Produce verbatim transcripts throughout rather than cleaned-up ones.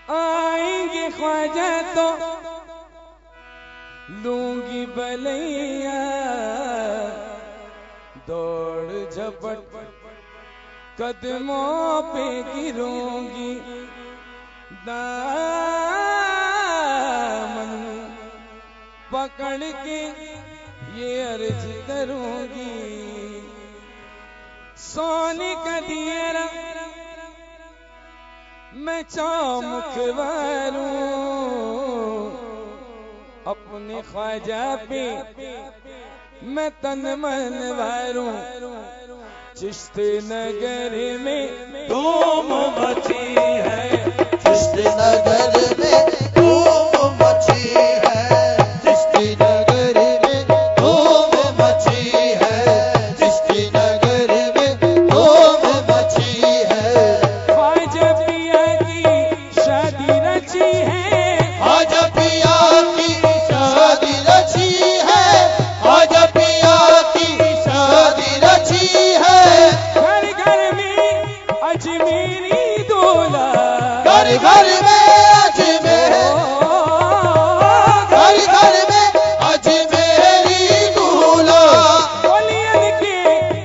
आएंगे ख्वाजा तो लूंगी बलैया, दौड़ झपट कदमों पे गिरूंगी, दामन पकड़ के ये अर्ज करूंगी। सोने का दियरा मैं चौमुख वारूं, अपने ख्वाजा पे मैं तन मन वारूं। चिश्ती नगर में धूम मची है, चिश्ती नगर में धूम मची है, चिश्ती नगर में धूम मची है, चिश्ती नगर में धूम मची है। ख्वाजा पिया की शादी रची है, ख्वाजा पिया की शादी रची है, ख्वाजा पिया की शादी रची है। घर घर में अजमेरी दूल्हा, घर घर में अजमेर, घर घर में अजमेरी दूल्हा। बोलियन के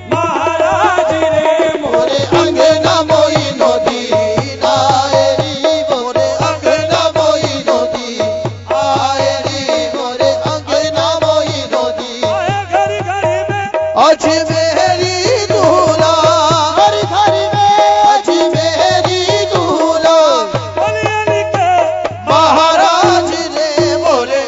महाराज रे मोरे अंगना मोइनो दीन आएरी, मोरे अंगना मोइनो दीन आएरी, मोरे अंगना मोइनो दीन। घर घर में अजमेरी दूल्हा, घर घर में अजमेरी दूल्हा। बोलियन के महाराज रे मोरे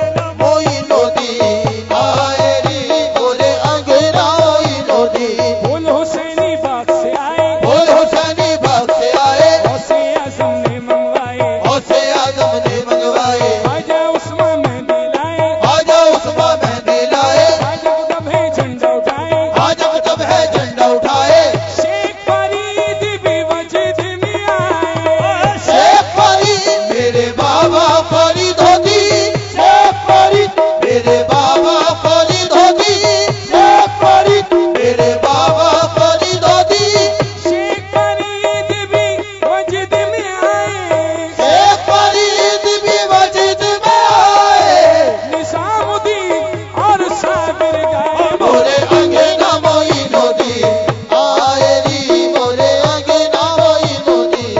मोइनो दीन आएरी, मोरे अंगना मोइनो दीन। फूल हुसैनी बाग से आए, बोल हुसैनी बाग से आए, गौसे आजम ने मंगवाए, गौसे आजम ने मंगवाए, ख्वाजा उस्मान मेहंदी लाए, ख्वाजा उस्मान मेहंदी लाए, ख्वाजा को तब है झंडा उठाए। ख्वाजा को तब है झंडा उठाए। शेख फरीद भी वजद में आए, शेख फरीद मेरे बाबा फरीद होती, शेख फरीद मेरे बाबा फरीद होती, शेख फरीद मेरे बाबा फरीद होती। शेख फरीद भी वजद में आए, शेख फरीद भी मस्जिद में आए। निजामुद्दीन और साबिर गाए। मोरे अंगना मोइनो दीन आएरी, मोरे अंगना मोइनो दीन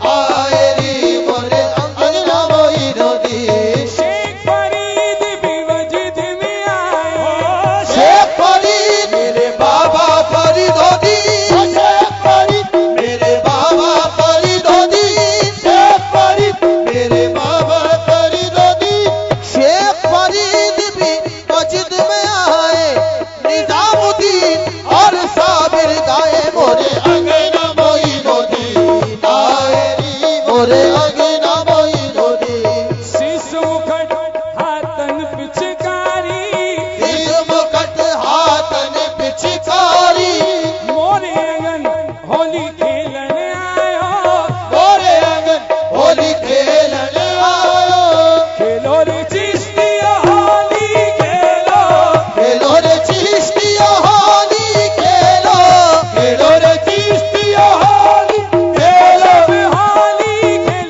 आएरी, मोरे अंगना मोइनो दीन। शेख फरीद भी वजद में आए, शेख फरीद मेरे बाबा फरीद होती, शेख फरीद मेरे बाबा फरीद होती, शेख फरीद मेरे बाबा फरीद होती। शेख फरीद भी मस्जिद में आए, निजामुद्दीन और साबिर गाए। मोरे अंगना मोइनो दीन आएरी, मोरे अंगना मोइनो दीन। शीश मुखट हाथन पिचकारी, सिर मुकट हाथन पिचकारी, मोरे आंगन होली खेलन आयो, मोरे आंगन होली खेलन आयो। खेलो रे चिश्तिया होली खेलो, खेलो रे चिश्तिया होली खेलो, खेलो रे चिश्तिया होली खेलो, होली खेलो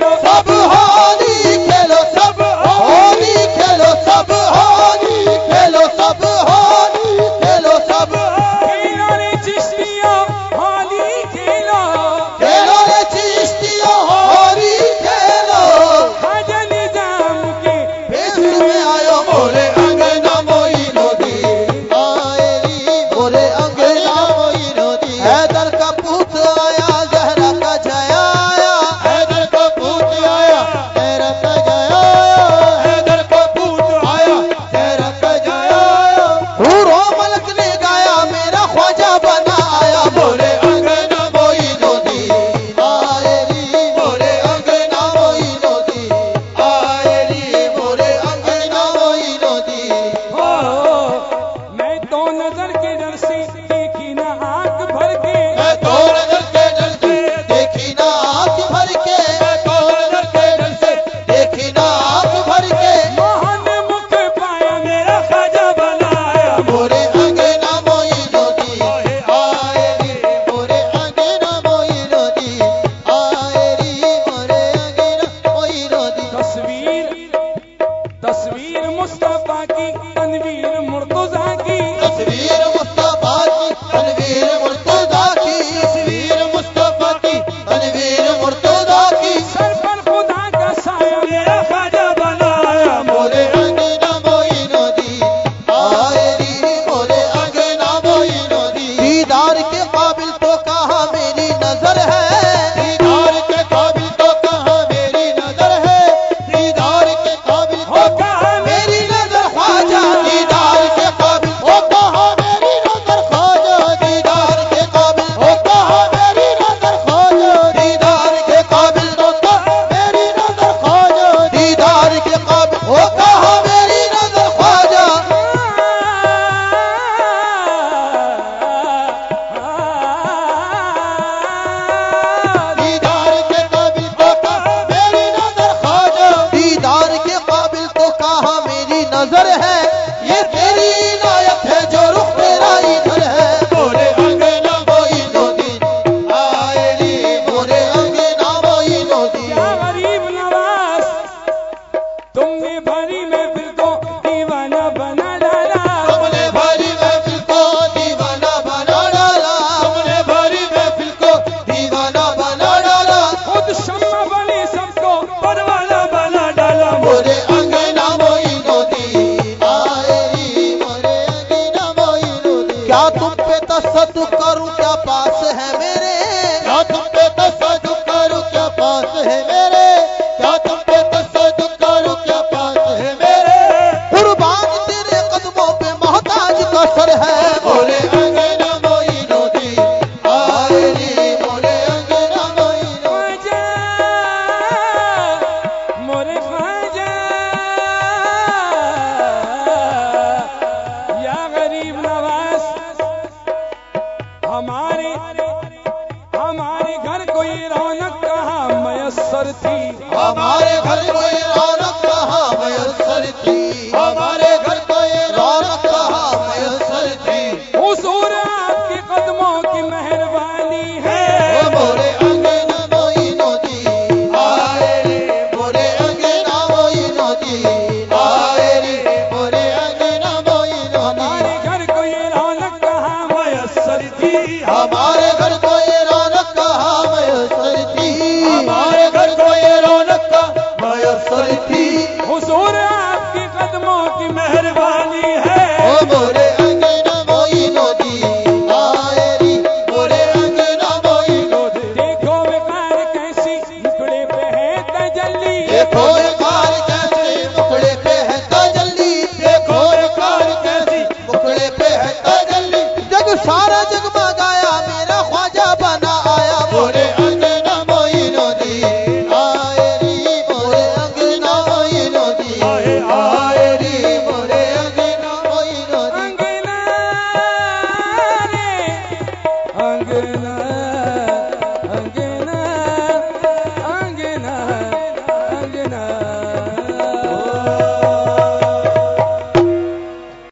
पास है मेरे, क्या तुम पे तसद्दुक़ करूं क्या पास है मेरे, कुर्बान तेरे कदमों पे मोहताज का सर है। मोरे अंगना मोइनुद्दीन आए रे, मोरे अंगना मोइनुद्दीन मोरे ख्वाजा या गरीब नवाज, हमारे हमारे घर कोई रौनक कहाँ मयस्सर थी, हमारे घर कोई रौनक कहाँ मयस्सर थी, हमारे घर कोई रौनक कहाँ मयस्सर थी, हुजूर आपके कदमों की मेहरबानी है। ओ मोरे अंगना मोइनुद्दीन आए रे, मोरे अंगना मोइनुद्दीन आए रे, मोरे अंगना मोइनुद्दीन। हमारे घर कोई रौनक कहाँ मयस्सर थी, हमारे घर कोई रौनक कहाँ मयस्सर थी, हमारे घर कोई रौनक कहाँ मयस्सर थी, हुजूर आपके कदमों की मेहरबानी है। ओ मोरे अंगना मोइनुद्दीन आए रे, मोरे अंगना मोइनुद्दीन। देखो विकार कैसी मुखड़े पे है तजल्ली, देखो कार कैसे मुखड़े पे है तजल्ली, देखो कार कैसी मुखड़े पे है तजल्ली, जग सारा जग